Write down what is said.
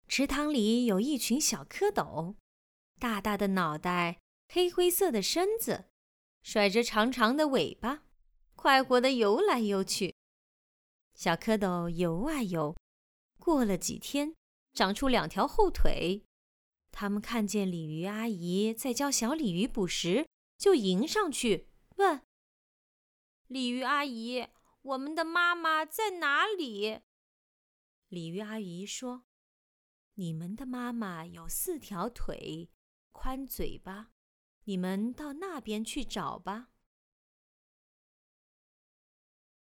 池塘里有一群小蝌蚪，大大的脑袋，黑灰色的身子，甩着长长的尾巴，快活地游来游去。小蝌蚪游啊游，过了几天，长出2条后腿。他们看见鲤鱼阿姨在教小鲤鱼捕食，就迎上去问：鲤鱼阿姨，我们的妈妈在哪里？鲤鱼阿姨说：你们的妈妈有4条腿，宽嘴巴，你们到那边去找吧。